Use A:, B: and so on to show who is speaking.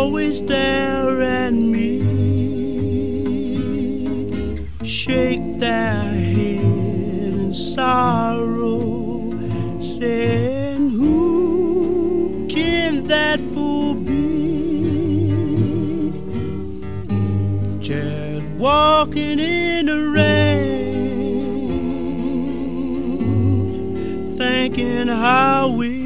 A: always stare at me, shake their head in sorrow, saying, who can that fool be? Just walking in the rain, thinking how we